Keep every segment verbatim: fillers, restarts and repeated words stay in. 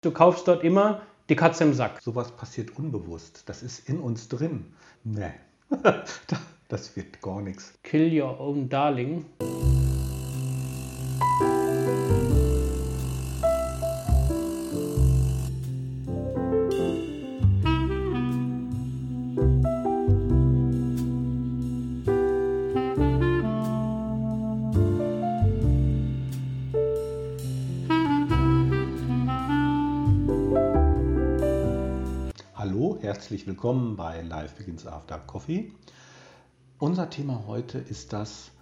Du kaufst dort immer die Katze im Sack. Sowas passiert unbewusst. Das ist in uns drin. Nee, das wird gar nichts. Kill your own darling. Hallo, herzlich willkommen bei Life Begins After Coffee. Unser Thema heute ist das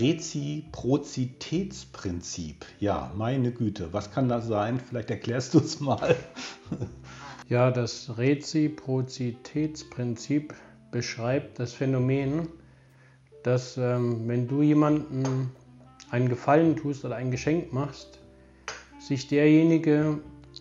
Reziprozitätsprinzip. Ja, meine Güte, was kann das sein? Vielleicht erklärst du es mal. Ja, das Reziprozitätsprinzip beschreibt das Phänomen, dass ähm, wenn du jemandem einen Gefallen tust oder ein Geschenk machst, sich derjenige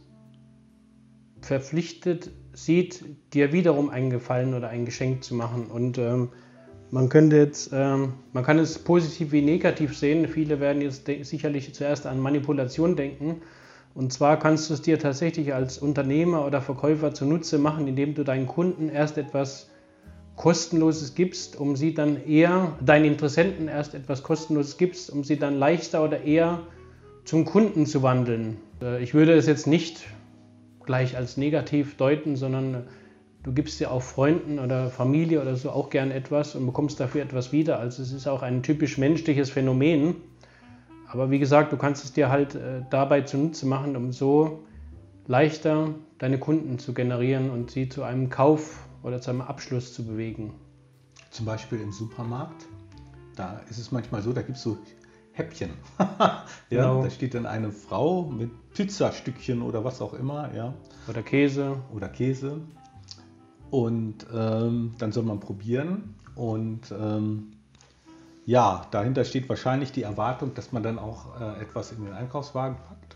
verpflichtet sieht, dir wiederum einen Gefallen oder ein Geschenk zu machen. Und ähm, man könnte jetzt, ähm, man kann es positiv wie negativ sehen. Viele werden jetzt de- sicherlich zuerst an Manipulation denken. Und zwar kannst du es dir tatsächlich als Unternehmer oder Verkäufer zunutze machen, indem du deinen Kunden erst etwas Kostenloses gibst, um sie dann eher, deinen Interessenten erst etwas Kostenloses gibst, um sie dann leichter oder eher zum Kunden zu wandeln. Äh, ich würde es jetzt nicht gleich als negativ deuten, sondern du gibst dir auch Freunden oder Familie oder so auch gern etwas und bekommst dafür etwas wieder. Also es ist auch ein typisch menschliches Phänomen. Aber wie gesagt, du kannst es dir halt äh, dabei zunutze machen, um so leichter deine Kunden zu generieren und sie zu einem Kauf oder zu einem Abschluss zu bewegen. Zum Beispiel im Supermarkt, da ist es manchmal so, da gibt es so Häppchen. Ja, Genau. Da steht dann eine Frau mit Pizzastückchen oder was auch immer, ja, Oder Käse. oder Käse. Und ähm, dann soll man probieren. Und ähm, ja, dahinter steht wahrscheinlich die Erwartung, dass man dann auch äh, etwas in den Einkaufswagen packt.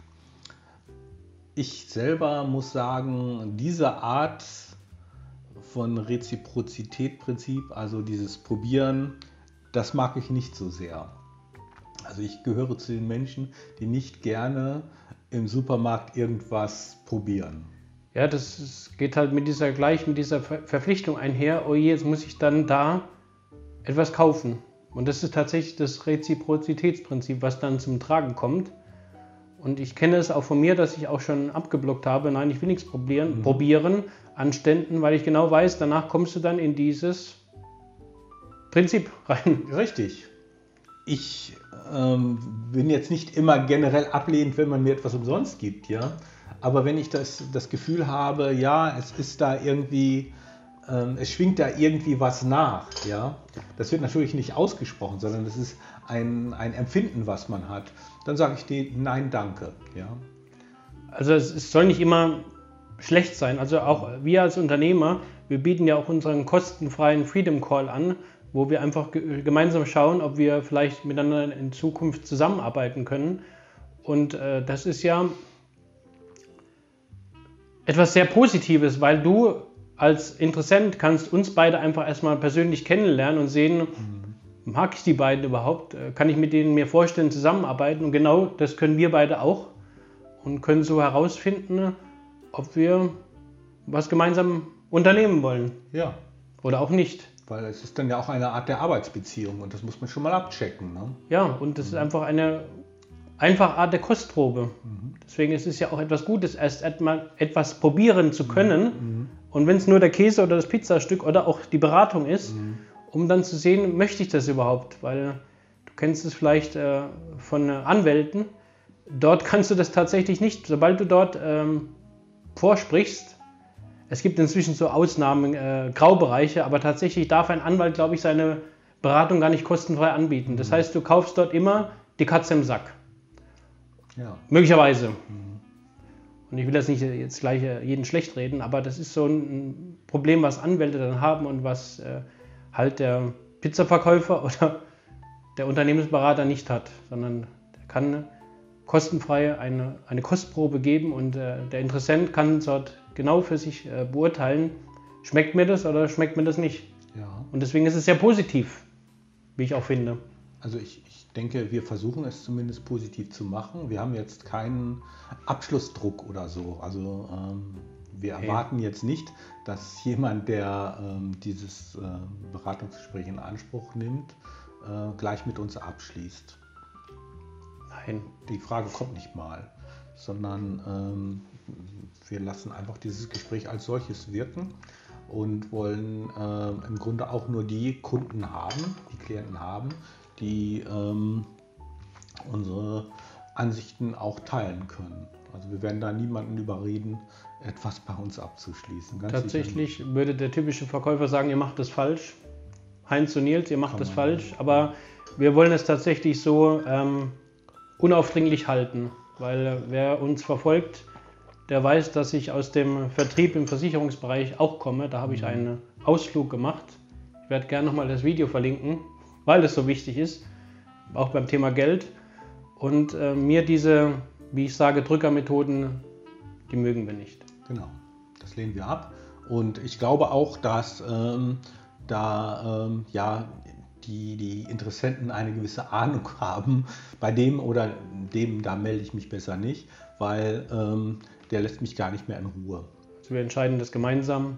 Ich selber muss sagen, diese Art von Reziprozitätsprinzip, also dieses Probieren, das mag ich nicht so sehr. Also ich gehöre zu den Menschen, die nicht gerne im Supermarkt irgendwas probieren. Ja, das ist, geht halt mit dieser gleich mit dieser Ver- Verpflichtung einher. Oh je, jetzt muss ich dann da etwas kaufen. Und das ist tatsächlich das Reziprozitätsprinzip, was dann zum Tragen kommt. Und ich kenne es auch von mir, dass ich auch schon abgeblockt habe. Nein, ich will nichts probieren, mhm. probieren an Ständen, weil ich genau weiß, danach kommst du dann in dieses Prinzip rein. Richtig. Ich ähm, bin jetzt nicht immer generell ablehnend, wenn man mir etwas umsonst gibt, ja. Aber wenn ich das, das Gefühl habe, ja, es ist da irgendwie, ähm, es schwingt da irgendwie was nach, ja. Das wird natürlich nicht ausgesprochen, sondern das ist ein, ein Empfinden, was man hat. Dann sage ich dir, nein, danke, ja. Also es, es soll nicht immer schlecht sein. Also auch wir als Unternehmer, wir bieten ja auch unseren kostenfreien Freedom Call an, wo wir einfach ge- gemeinsam schauen, ob wir vielleicht miteinander in Zukunft zusammenarbeiten können. Und äh, das ist ja etwas sehr Positives, weil du als Interessent kannst uns beide einfach erstmal persönlich kennenlernen und sehen, mhm. mag ich die beiden überhaupt? Kann ich mit denen mir vorstellen, zusammenarbeiten? Und genau das können wir beide auch und können so herausfinden, ob wir was gemeinsam unternehmen wollen. Ja. Oder auch nicht. Weil es ist dann ja auch eine Art der Arbeitsbeziehung und das muss man schon mal abchecken, ne? Ja, und das mhm. ist einfach eine einfache Art der Kostprobe. Mhm. Deswegen ist es ja auch etwas Gutes, erst einmal etwas probieren zu können. Mhm. Und wenn es nur der Käse oder das Pizzastück oder auch die Beratung ist, mhm. um dann zu sehen, möchte ich das überhaupt? Weil du kennst es vielleicht äh, von äh, Anwälten. Dort kannst du das tatsächlich nicht. Sobald du dort ähm, vorsprichst, es gibt inzwischen so Ausnahmen, äh, Graubereiche, aber tatsächlich darf ein Anwalt, glaube ich, seine Beratung gar nicht kostenfrei anbieten. Das heißt, du kaufst dort immer die Katze im Sack. Ja. Möglicherweise. Mhm. Und ich will jetzt nicht jetzt gleich jeden schlecht reden, aber das ist so ein Problem, was Anwälte dann haben und was äh, halt der Pizzaverkäufer oder der Unternehmensberater nicht hat, sondern der kann kostenfrei eine, eine Kostprobe geben und äh, der Interessent kann dort genau für sich äh, beurteilen, schmeckt mir das oder schmeckt mir das nicht. Ja. Und deswegen ist es sehr positiv, wie ich auch finde. Also ich, ich denke, wir versuchen es zumindest positiv zu machen. Wir haben jetzt keinen Abschlussdruck oder so. Also ähm, wir Okay. erwarten jetzt nicht, dass jemand, der ähm, dieses äh, Beratungsgespräch in Anspruch nimmt, äh, gleich mit uns abschließt. Nein. Die Frage kommt nicht mal, sondern ähm, wir lassen einfach dieses Gespräch als solches wirken und wollen äh, im Grunde auch nur die Kunden haben, die Klienten haben, die ähm, unsere Ansichten auch teilen können. Also wir werden da niemanden überreden, etwas bei uns abzuschließen. Ganz Tatsächlich sicher. Würde der typische Verkäufer sagen, ihr macht das falsch. Heinz und Nils, ihr macht das falsch. Aber wir wollen es tatsächlich so ähm, unaufdringlich halten, weil wer uns verfolgt, der weiß, dass ich aus dem Vertrieb im Versicherungsbereich auch komme. Da habe ich einen Ausflug gemacht. Ich werde gerne nochmal das Video verlinken, weil es so wichtig ist, auch beim Thema Geld. Und äh, mir diese, wie ich sage, Drückermethoden, die mögen wir nicht. Genau, das lehnen wir ab. Und ich glaube auch, dass ähm, da ähm, ja, die, die Interessenten eine gewisse Ahnung haben. Bei dem oder dem, da melde ich mich besser nicht, weil ähm, der lässt mich gar nicht mehr in Ruhe. Also wir entscheiden das gemeinsam,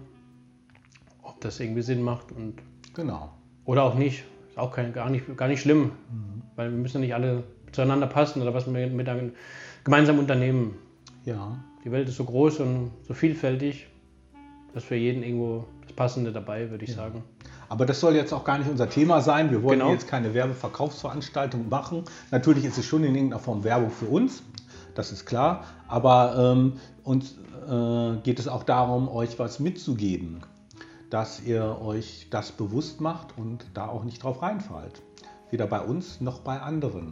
ob das irgendwie Sinn macht und genau. Oder auch nicht. Ist auch kein, gar, nicht, gar nicht schlimm, mhm. weil wir müssen ja nicht alle zueinander passen oder was wir mit einem gemeinsam unternehmen. Ja. Die Welt ist so groß und so vielfältig, dass für jeden irgendwo das Passende dabei, würde ich ja. sagen. Aber das soll jetzt auch gar nicht unser Thema sein. Wir wollen genau. jetzt keine Werbeverkaufsveranstaltung machen. Natürlich ist es schon in irgendeiner Form Werbung für uns, das ist klar. Aber ähm, uns äh, geht es auch darum, euch was mitzugeben, dass ihr euch das bewusst macht und da auch nicht drauf reinfallt. Weder bei uns noch bei anderen.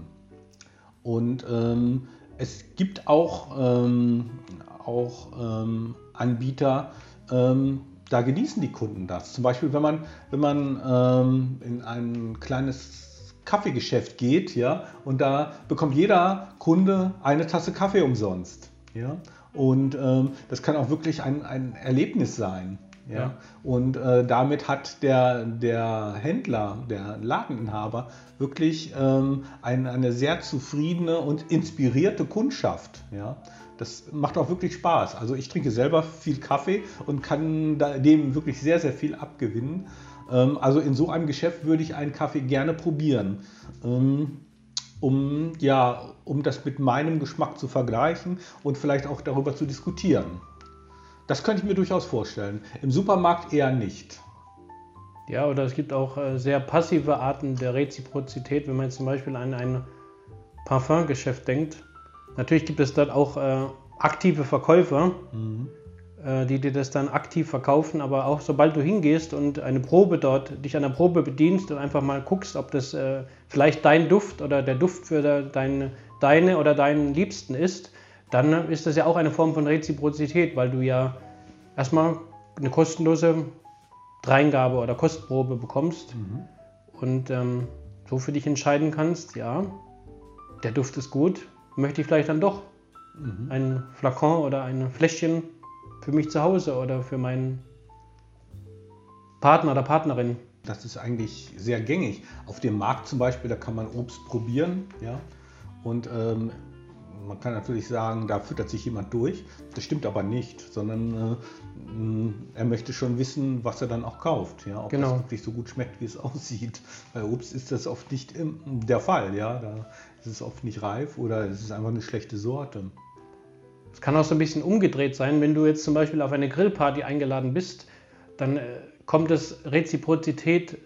Und ähm, es gibt auch, ähm, auch ähm, Anbieter, ähm, da genießen die Kunden das. Zum Beispiel, wenn man, wenn man ähm, in ein kleines Kaffeegeschäft geht, ja, und da bekommt jeder Kunde eine Tasse Kaffee umsonst. Ja? Und ähm, das kann auch wirklich ein, ein Erlebnis sein. Ja? Ja. Und äh, damit hat der, der Händler, der Ladeninhaber wirklich ähm, ein, eine sehr zufriedene und inspirierte Kundschaft. Ja? Das macht auch wirklich Spaß. Also ich trinke selber viel Kaffee und kann da, dem wirklich sehr, sehr viel abgewinnen. Ähm, also in so einem Geschäft würde ich einen Kaffee gerne probieren, ähm, um, ja, um das mit meinem Geschmack zu vergleichen und vielleicht auch darüber zu diskutieren. Das könnte ich mir durchaus vorstellen. Im Supermarkt eher nicht. Ja, oder es gibt auch äh, sehr passive Arten der Reziprozität, wenn man jetzt zum Beispiel an ein Parfumgeschäft denkt. Natürlich gibt es dort auch äh, aktive Verkäufer, mhm. äh, die dir das dann aktiv verkaufen, aber auch sobald du hingehst und eine Probe dort, dich an der Probe bedienst und einfach mal guckst, ob das äh, vielleicht dein Duft oder der Duft für der, dein, deine oder deinen Liebsten ist, dann ist das ja auch eine Form von Reziprozität, weil du ja erstmal eine kostenlose Dreingabe oder Kostprobe bekommst mhm. und ähm, so für dich entscheiden kannst, ja, der Duft ist gut, möchte ich vielleicht dann doch mhm. ein Flakon oder ein Fläschchen für mich zu Hause oder für meinen Partner oder Partnerin. Das ist eigentlich sehr gängig. Auf dem Markt zum Beispiel, da kann man Obst probieren, ja, und ähm, man kann natürlich sagen, da füttert sich jemand durch. Das stimmt aber nicht, sondern äh, er möchte schon wissen, was er dann auch kauft. Ja? Ob genau. das wirklich so gut schmeckt, wie es aussieht. Bei Obst ist das oft nicht im, der Fall. Ja? Da ist es oft nicht reif oder es ist einfach eine schlechte Sorte. Es kann auch so ein bisschen umgedreht sein, wenn du jetzt zum Beispiel auf eine Grillparty eingeladen bist, dann äh, kommt das Reziprozität,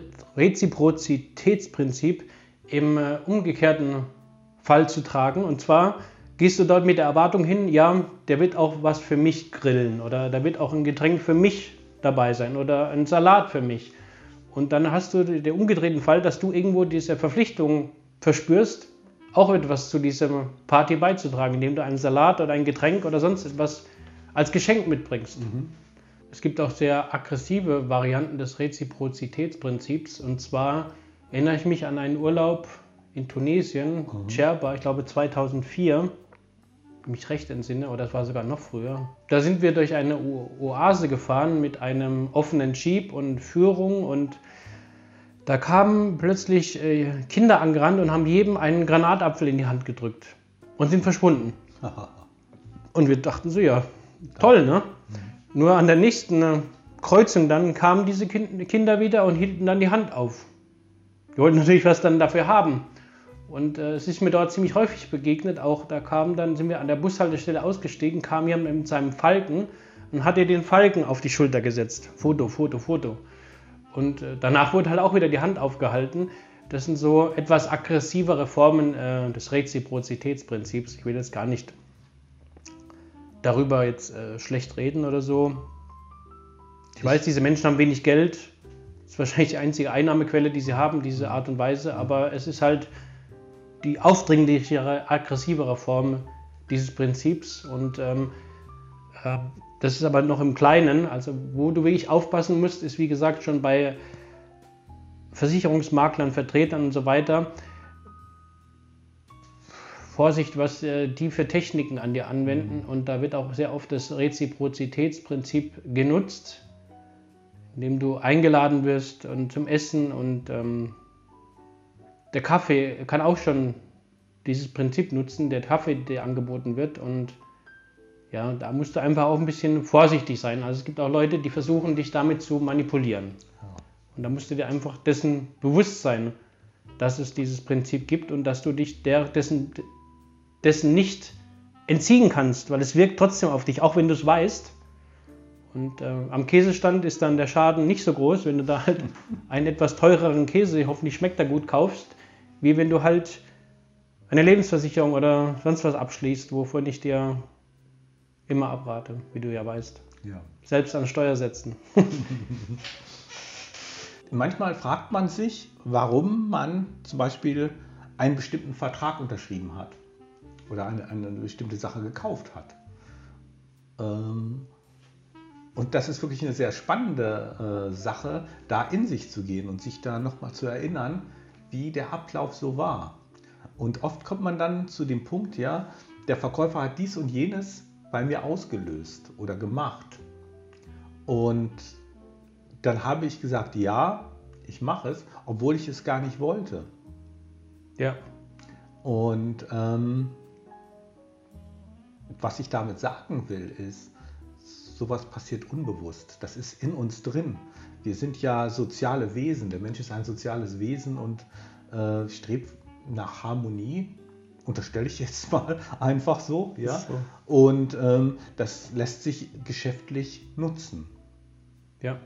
Reziprozitätsprinzip im äh, umgekehrten Fall zu tragen. Und zwar gehst du dort mit der Erwartung hin, ja, der wird auch was für mich grillen oder da wird auch ein Getränk für mich dabei sein oder ein Salat für mich. Und dann hast du den umgedrehten Fall, dass du irgendwo diese Verpflichtung verspürst, auch etwas zu dieser Party beizutragen, indem du einen Salat oder ein Getränk oder sonst etwas als Geschenk mitbringst. Mhm. Es gibt auch sehr aggressive Varianten des Reziprozitätsprinzips. Und zwar erinnere ich mich an einen Urlaub in Tunesien, mhm. Djerba, ich glaube zweitausendvier, wenn ich mich recht entsinne, oder das war sogar noch früher. Da sind wir durch eine Oase gefahren mit einem offenen Jeep und Führung und Da kamen plötzlich äh, Kinder angerannt und haben jedem einen Granatapfel in die Hand gedrückt und sind verschwunden. Und wir dachten so, ja, toll, ne? Mhm. Nur an der nächsten äh, Kreuzung dann kamen diese kind Kinder wieder und hielten dann die Hand auf. Wir wollten natürlich was dann dafür haben. Und äh, es ist mir dort ziemlich häufig begegnet. Auch da kam dann, sind wir an der Bushaltestelle ausgestiegen, kam jemand mit seinem Falken und hat ihr den Falken auf die Schulter gesetzt. Foto, Foto, Foto. Und äh, danach wurde halt auch wieder die Hand aufgehalten. Das sind so etwas aggressivere Formen äh, des Reziprozitätsprinzips. Ich will jetzt gar nicht darüber jetzt äh, schlecht reden oder so. Ich weiß, diese Menschen haben wenig Geld. Das ist wahrscheinlich die einzige Einnahmequelle, die sie haben, diese Art und Weise. Aber es ist halt die aufdringlichere, aggressivere Form dieses Prinzips. Und ähm, äh, das ist aber noch im Kleinen. Also wo du wirklich aufpassen musst, ist wie gesagt schon bei Versicherungsmaklern, Vertretern und so weiter. Vorsicht, was äh, die für Techniken an dir anwenden. Und da wird auch sehr oft das Reziprozitätsprinzip genutzt, indem du eingeladen wirst und zum Essen, und ähm, der Kaffee kann auch schon dieses Prinzip nutzen, der Kaffee, der angeboten wird, und ja, da musst du einfach auch ein bisschen vorsichtig sein. Also es gibt auch Leute, die versuchen, dich damit zu manipulieren. Und da musst du dir einfach dessen bewusst sein, dass es dieses Prinzip gibt und dass du dich der, dessen, dessen nicht entziehen kannst, weil es wirkt trotzdem auf dich, auch wenn du es weißt. Und äh, am Käsestand ist dann der Schaden nicht so groß, wenn du da halt einen etwas teureren Käse, hoffentlich schmeckt er gut, kaufst, wie wenn du halt eine Lebensversicherung oder sonst was abschließt, wovon ich dir immer abrate, wie du ja weißt. Ja. Selbst an Steuersätzen. Manchmal fragt man sich, warum man zum Beispiel einen bestimmten Vertrag unterschrieben hat oder eine, eine bestimmte Sache gekauft hat. Ähm, Und das ist wirklich eine sehr spannende äh, Sache, da in sich zu gehen und sich da nochmal zu erinnern, wie der Ablauf so war. Und oft kommt man dann zu dem Punkt, ja, der Verkäufer hat dies und jenes bei mir ausgelöst oder gemacht. Und dann habe ich gesagt, ja, ich mache es, obwohl ich es gar nicht wollte. Ja. Und ähm, was ich damit sagen will, ist, sowas passiert unbewusst. Das ist in uns drin. Wir sind ja soziale Wesen. Der Mensch ist ein soziales Wesen und äh, strebt nach Harmonie. Unterstelle ich jetzt mal einfach so. Ja? So. Und ähm, das lässt sich geschäftlich nutzen. Ja.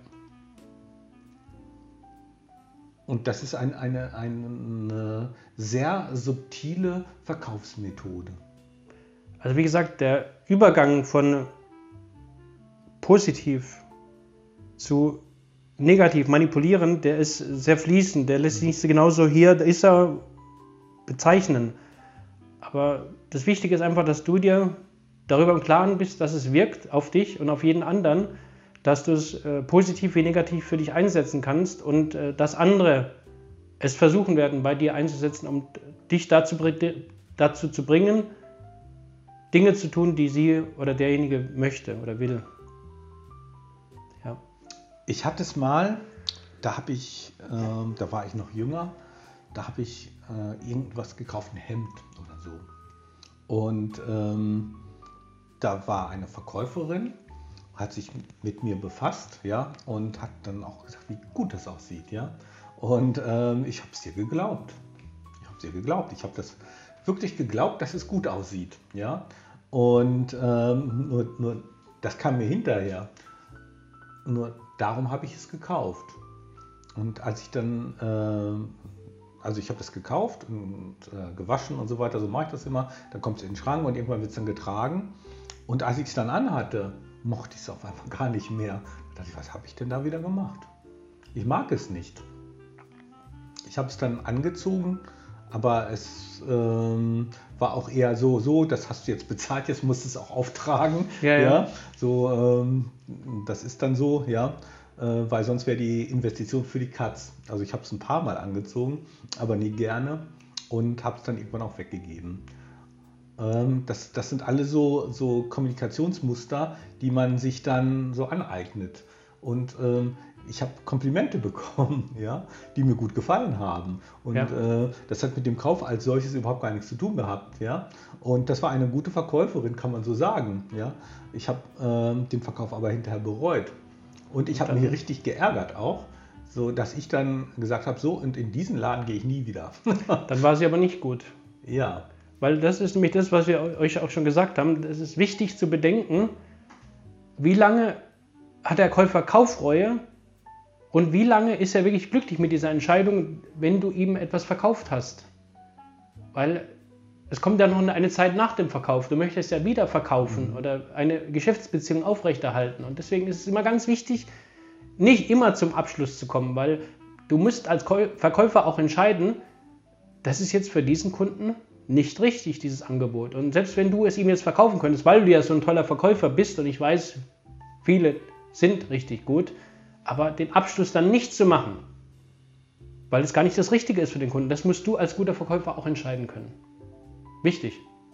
Und das ist ein, eine, eine sehr subtile Verkaufsmethode. Also wie gesagt, der Übergang von positiv zu negativ manipulieren, der ist sehr fließend, der lässt sich nicht so genauso hier, da ist er bezeichnen. Aber das Wichtige ist einfach, dass du dir darüber im Klaren bist, dass es wirkt auf dich und auf jeden anderen, dass du es äh, positiv wie negativ für dich einsetzen kannst und äh, dass andere es versuchen werden, bei dir einzusetzen, um dich dazu, dazu zu bringen, Dinge zu tun, die sie oder derjenige möchte oder will. Ja. Ich hatte es mal, da habe ich, äh, da war ich noch jünger, da habe ich äh, irgendwas gekauft, ein Hemd oder so. Und ähm, da war eine Verkäuferin, hat sich mit mir befasst, ja, und hat dann auch gesagt, wie gut das aussieht, ja. Und ähm, ich habe es ihr geglaubt. Ich habe es ihr geglaubt. Ich habe das wirklich geglaubt, dass es gut aussieht, ja. Und ähm, nur, nur, das kam mir hinterher. Nur darum habe ich es gekauft. Und als ich dann, äh, also ich habe das gekauft und äh, gewaschen und so weiter, so mache ich das immer. Dann kommt es in den Schrank und irgendwann wird es dann getragen. Und als ich es dann anhatte, mochte ich es auf einmal gar nicht mehr. Da dachte ich, was habe ich denn da wieder gemacht? Ich mag es nicht. Ich habe es dann angezogen, aber es ähm, war auch eher so, so, das hast du jetzt bezahlt, jetzt musst du es auch auftragen. Ja, ja. Ja, so, ähm, das ist dann so, ja, äh, weil sonst wäre die Investition für die Katz. Also ich habe es ein paar Mal angezogen, aber nie gerne und habe es dann irgendwann auch weggegeben. Ähm, das, das sind alle so, so Kommunikationsmuster, die man sich dann so aneignet. und ähm, ich habe Komplimente bekommen, ja, die mir gut gefallen haben. Und ja. äh, das hat mit dem Kauf als solches überhaupt gar nichts zu tun gehabt. Ja. Und das war eine gute Verkäuferin, kann man so sagen. Ja. Ich habe äh, den Verkauf aber hinterher bereut. Und ich habe mich richtig geärgert auch, so dass ich dann gesagt habe, so, und in diesen Laden gehe ich nie wieder. Dann war sie aber nicht gut. Ja. Weil das ist nämlich das, was wir euch auch schon gesagt haben. Es ist wichtig zu bedenken, wie lange hat der Käufer Kaufreue und wie lange ist er wirklich glücklich mit dieser Entscheidung, wenn du ihm etwas verkauft hast. Weil es kommt ja noch eine Zeit nach dem Verkauf. Du möchtest ja wieder verkaufen mhm. oder eine Geschäftsbeziehung aufrechterhalten. Und deswegen ist es immer ganz wichtig, nicht immer zum Abschluss zu kommen, weil du musst als Verkäufer auch entscheiden, das ist jetzt für diesen Kunden nicht richtig, dieses Angebot. Und selbst wenn du es ihm jetzt verkaufen könntest, weil du ja so ein toller Verkäufer bist und ich weiß, viele sind richtig gut, aber den Abschluss dann nicht zu machen, weil es gar nicht das Richtige ist für den Kunden, das musst du als guter Verkäufer auch entscheiden können. Wichtig.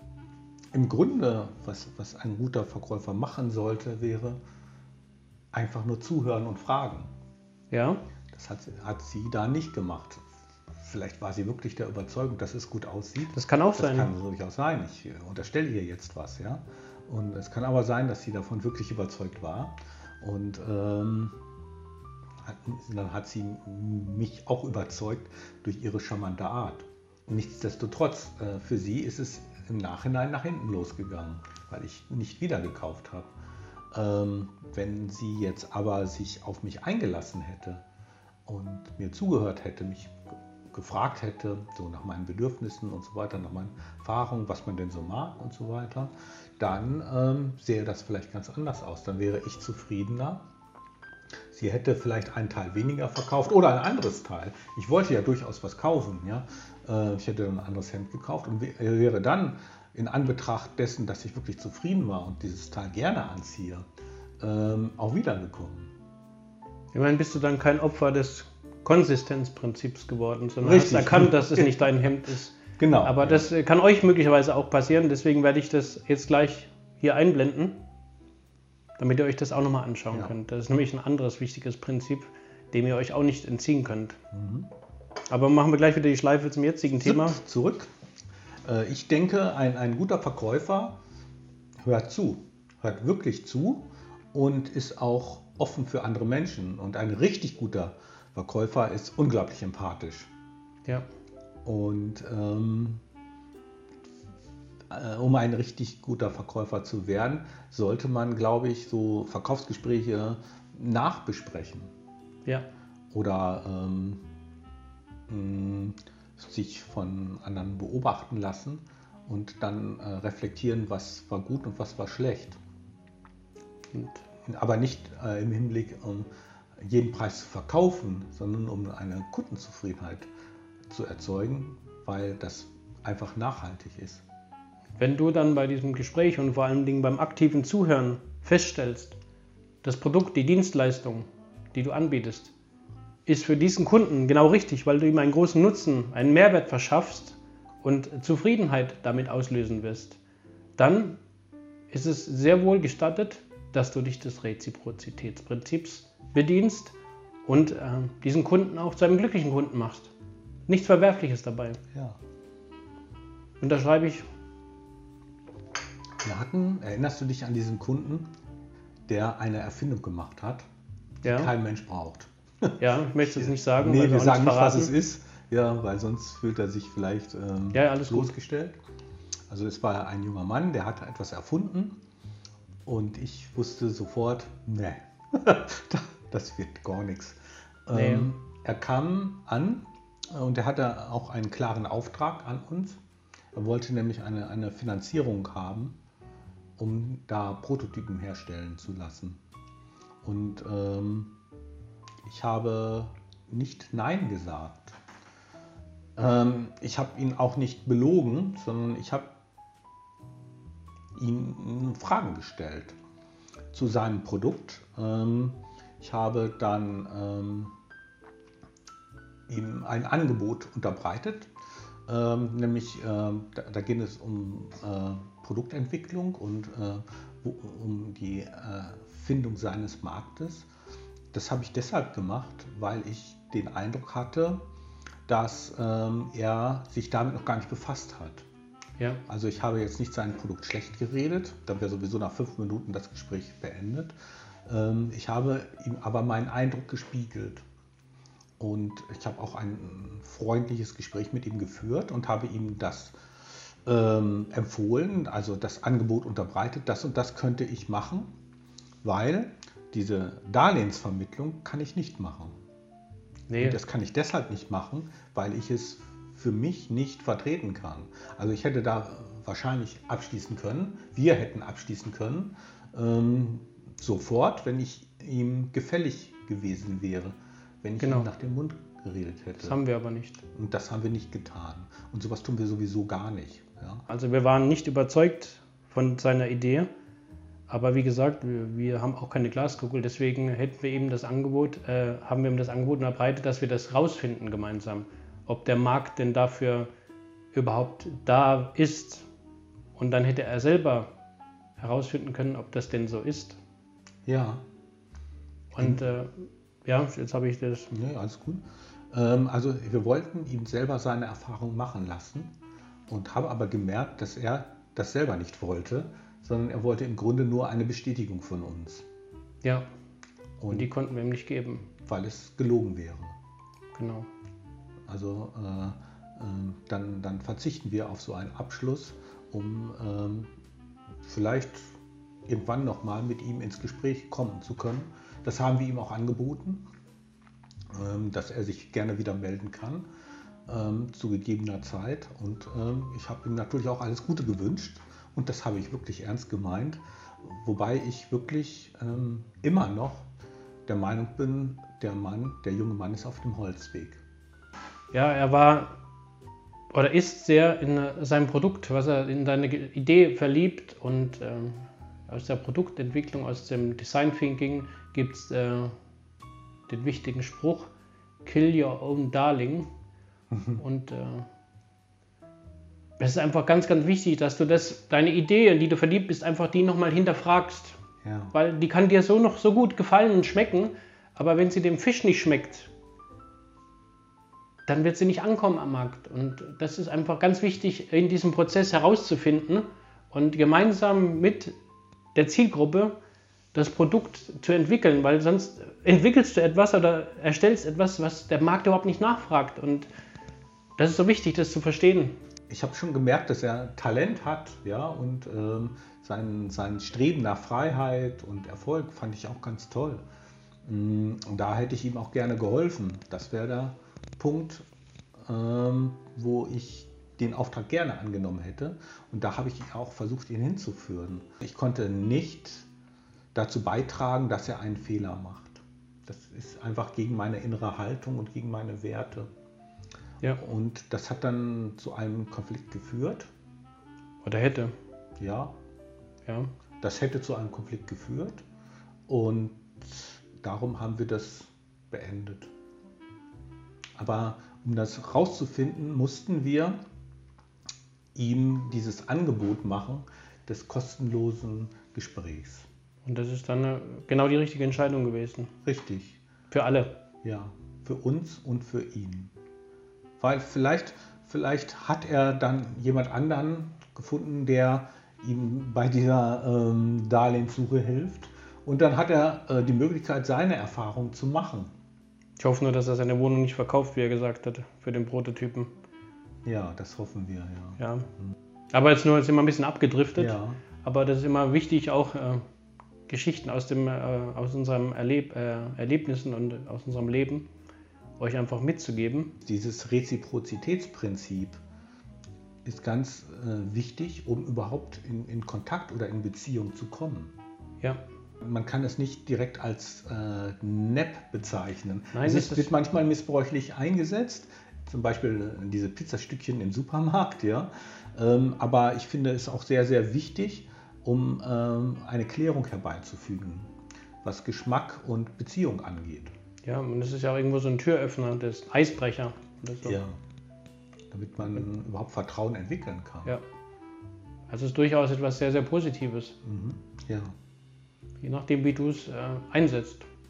Im Grunde, was, was ein guter Verkäufer machen sollte, wäre einfach nur zuhören und fragen. Ja. Das hat, hat sie da nicht gemacht. Vielleicht war sie wirklich der Überzeugung, dass es gut aussieht. Das kann auch das sein. Das kann durchaus sein. Ich unterstelle ihr jetzt was. Ja? Und es kann aber sein, dass sie davon wirklich überzeugt war. Und ähm, hat, dann hat sie mich auch überzeugt durch ihre charmante Art. Nichtsdestotrotz, äh, für sie ist es im Nachhinein nach hinten losgegangen, weil ich nicht wieder gekauft habe. Ähm, wenn sie jetzt aber sich auf mich eingelassen hätte und mir zugehört hätte, mich gefragt hätte, so nach meinen Bedürfnissen und so weiter, nach meinen Erfahrungen, was man denn so mag und so weiter, dann ähm, sähe das vielleicht ganz anders aus. Dann wäre ich zufriedener. Sie hätte vielleicht einen Teil weniger verkauft oder ein anderes Teil. Ich wollte ja durchaus was kaufen. Ja? Äh, ich hätte ein anderes Hemd gekauft und wäre dann in Anbetracht dessen, dass ich wirklich zufrieden war und dieses Teil gerne anziehe, ähm, auch wiedergekommen. Ich meine, bist du dann kein Opfer des Konsistenzprinzips geworden, sondern Richtig. hast erkannt, dass es nicht dein Hemd ist. Genau. Aber ja. das kann euch möglicherweise auch passieren, deswegen werde ich das jetzt gleich hier einblenden, damit ihr euch das auch nochmal anschauen ja. könnt. Das ist nämlich ein anderes wichtiges Prinzip, dem ihr euch auch nicht entziehen könnt. Mhm. Aber machen wir gleich wieder die Schleife zum jetzigen Thema. Zurück. Ich denke, ein, ein guter Verkäufer hört zu, hört wirklich zu und ist auch offen für andere Menschen. Und ein richtig guter Verkäufer ist unglaublich empathisch. Ja. Und ähm, äh, um ein richtig guter Verkäufer zu werden, sollte man, glaube ich, so Verkaufsgespräche nachbesprechen. Ja. Oder ähm, mh, sich von anderen beobachten lassen und dann äh, reflektieren, was war gut und was war schlecht. Und, aber nicht äh, im Hinblick um jeden Preis zu verkaufen, sondern um eine Kundenzufriedenheit zu erzeugen, weil das einfach nachhaltig ist. Wenn du dann bei diesem Gespräch und vor allen Dingen beim aktiven Zuhören feststellst, das Produkt, die Dienstleistung, die du anbietest, ist für diesen Kunden genau richtig, weil du ihm einen großen Nutzen, einen Mehrwert verschaffst und Zufriedenheit damit auslösen wirst, dann ist es sehr wohl gestattet, dass du dich des Reziprozitätsprinzips bedienst und äh, diesen Kunden auch zu einem glücklichen Kunden machst. Nichts Verwerfliches dabei. Ja. Unterschreibe ich. Wir hatten, erinnerst du dich an diesen Kunden, der eine Erfindung gemacht hat, die ja. kein Mensch braucht? Ja, ich möchte es nicht sagen. Nee, weil wir wir sagen nicht, verraten. was es ist, ja, weil sonst fühlt er sich vielleicht ähm, ja, alles bloßgestellt. Also es war ein junger Mann, der hat etwas erfunden und ich wusste sofort, nee, das wird gar nichts. Nee. Ähm, er kam an und er hatte auch einen klaren Auftrag an uns. Er wollte nämlich eine, eine Finanzierung haben, um da Prototypen herstellen zu lassen. Und ähm, ich habe nicht Nein gesagt. Ähm, ich habe ihn auch nicht belogen, sondern ich habe ihm Fragen gestellt zu seinem Produkt. Ähm, ich habe dann ähm, ihm ein Angebot unterbreitet, ähm, nämlich äh, da, da geht es um äh, Produktentwicklung und äh, wo, um die äh, Findung seines Marktes. Das habe ich deshalb gemacht, weil ich den Eindruck hatte, dass ähm, er sich damit noch gar nicht befasst hat. Ja. Also ich habe jetzt nicht sein Produkt schlecht geredet, dann wäre sowieso nach fünf Minuten das Gespräch beendet. Ähm, ich habe ihm aber meinen Eindruck gespiegelt. Und ich habe auch ein freundliches Gespräch mit ihm geführt und habe ihm das ähm, empfohlen, also das Angebot unterbreitet, das und das könnte ich machen, weil diese Darlehensvermittlung kann ich nicht machen. Nee. Und das kann ich deshalb nicht machen, weil ich es für mich nicht vertreten kann. Also ich hätte da wahrscheinlich abschließen können, wir hätten abschließen können, ähm, sofort, wenn ich ihm gefällig gewesen wäre, wenn ich Genau. ihm nach dem Mund geredet hätte. Das haben wir aber nicht. Und das haben wir nicht getan. Und sowas tun wir sowieso gar nicht. Ja? Also wir waren nicht überzeugt von seiner Idee, aber wie gesagt, wir, wir haben auch keine Glaskugel, deswegen hätten wir ihm das Angebot, äh, haben wir ihm das Angebot unterbreitet, dass wir das rausfinden gemeinsam, ob der Markt denn dafür überhaupt da ist. Und dann hätte er selber herausfinden können, ob das denn so ist. Ja. Und äh, ja, jetzt habe ich das. Ja, alles gut. Ähm, also wir wollten ihm selber seine Erfahrung machen lassen und haben aber gemerkt, dass er das selber nicht wollte, sondern er wollte im Grunde nur eine Bestätigung von uns. Ja. Und, Und die konnten wir ihm nicht geben. Weil es gelogen wäre. Genau. Also äh, äh, dann, dann verzichten wir auf so einen Abschluss, um ähm, vielleicht irgendwann nochmal mit ihm ins Gespräch kommen zu können. Das haben wir ihm auch angeboten, ähm, dass er sich gerne wieder melden kann ähm, zu gegebener Zeit. Und ähm, ich habe ihm natürlich auch alles Gute gewünscht und das habe ich wirklich ernst gemeint, wobei ich wirklich ähm, immer noch der Meinung bin, der Mann, der junge Mann ist auf dem Holzweg. Ja, er war oder ist sehr in sein Produkt, was er in seine Idee verliebt und ähm, aus der Produktentwicklung, aus dem Design Thinking gibt es äh, den wichtigen Spruch, kill your own darling. Mhm. Und äh, es ist einfach ganz, ganz wichtig, dass du das, deine Idee, in die du verliebt bist, einfach die nochmal hinterfragst. Ja. Weil die kann dir so noch so gut gefallen und schmecken, aber wenn sie dem Fisch nicht schmeckt, dann wird sie nicht ankommen am Markt. Und das ist einfach ganz wichtig, in diesem Prozess herauszufinden und gemeinsam mit der Zielgruppe das Produkt zu entwickeln, weil sonst entwickelst du etwas oder erstellst etwas, was der Markt überhaupt nicht nachfragt. Und das ist so wichtig, das zu verstehen. Ich habe schon gemerkt, dass er Talent hat, ja, und ähm, sein, sein Streben nach Freiheit und Erfolg fand ich auch ganz toll. Und da hätte ich ihm auch gerne geholfen. Das wäre der Punkt, ähm, wo ich den Auftrag gerne angenommen hätte. Und da habe ich auch versucht, ihn hinzuführen. Ich konnte nicht dazu beitragen, dass er einen Fehler macht. Das ist einfach gegen meine innere Haltung und gegen meine Werte. Ja. Und das hat dann zu einem Konflikt geführt. Oder hätte. Ja. Ja. Das hätte zu einem Konflikt geführt. Und darum haben wir das beendet. Aber um das rauszufinden, mussten wir ihm dieses Angebot machen des kostenlosen Gesprächs. Und das ist dann genau die richtige Entscheidung gewesen. Richtig. Für alle. Ja, für uns und für ihn. Weil vielleicht, vielleicht hat er dann jemand anderen gefunden, der ihm bei dieser ähm, Darlehenssuche hilft. Und dann hat er äh, die Möglichkeit, seine Erfahrung zu machen. Ich hoffe nur, dass er seine Wohnung nicht verkauft, wie er gesagt hat, für den Prototypen. Ja, das hoffen wir, ja. Ja. Aber jetzt nur, jetzt sind wir ein bisschen abgedriftet. Ja. Aber das ist immer wichtig, auch äh, Geschichten aus, dem, äh, aus unseren Erleb äh, Erlebnissen und aus unserem Leben euch einfach mitzugeben. Dieses Reziprozitätsprinzip ist ganz äh, wichtig, um überhaupt in, in Kontakt oder in Beziehung zu kommen. Ja. Man kann es nicht direkt als äh, Nepp bezeichnen. Nein, es ist, ist wird manchmal missbräuchlich eingesetzt, zum Beispiel diese Pizzastückchen im Supermarkt. Ja? Ähm, aber ich finde es auch sehr, sehr wichtig, um ähm, eine Klärung herbeizufügen, was Geschmack und Beziehung angeht. Ja, und das ist ja auch irgendwo so ein Türöffner, das Eisbrecher. Oder so. Ja, damit man mhm. überhaupt Vertrauen entwickeln kann. Ja. Also es ist durchaus etwas sehr, sehr Positives. Mhm. Ja. Je nachdem, wie du es äh, einsetzt.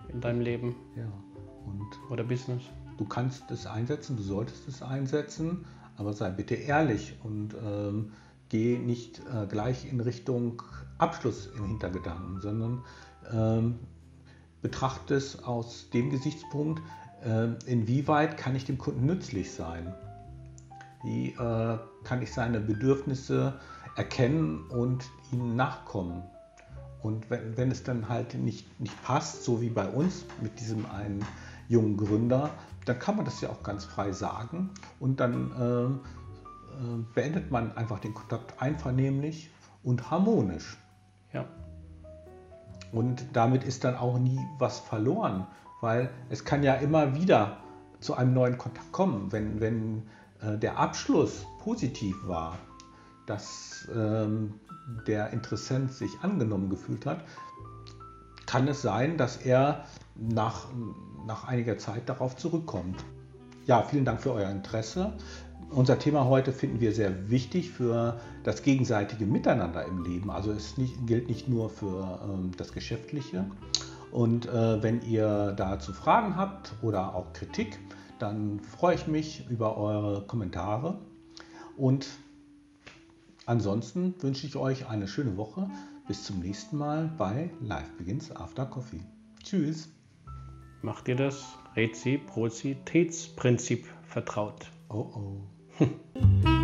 in deinem Leben Ja. Und oder Business. du kannst es einsetzen, du solltest es einsetzen, aber sei bitte ehrlich und ähm, geh nicht äh, gleich in Richtung Abschluss im Hintergedanken, sondern ähm, betrachte es aus dem Gesichtspunkt, äh, inwieweit kann ich dem Kunden nützlich sein? Wie äh, kann ich seine Bedürfnisse erkennen und ihnen nachkommen? Und wenn, wenn es dann halt nicht, nicht passt, so wie bei uns mit diesem einen jungen Gründer, dann kann man das ja auch ganz frei sagen und dann äh, äh, beendet man einfach den Kontakt einvernehmlich und harmonisch. Ja. Und damit ist dann auch nie was verloren, weil es kann ja immer wieder zu einem neuen Kontakt kommen, wenn, wenn äh, der Abschluss positiv war, dass ähm, der Interessent sich angenommen gefühlt hat, kann es sein, dass er nach, nach einiger Zeit darauf zurückkommt. Ja, vielen Dank für euer Interesse. Unser Thema heute finden wir sehr wichtig für das gegenseitige Miteinander im Leben. Also es nicht, gilt nicht nur für ähm, das Geschäftliche. Und äh, wenn ihr dazu Fragen habt oder auch Kritik, dann freue ich mich über eure Kommentare. Und ansonsten wünsche ich euch eine schöne Woche. Bis zum nächsten Mal bei Life Begins After Coffee. Tschüss. Macht ihr das Reziprozitätsprinzip vertraut? Oh oh.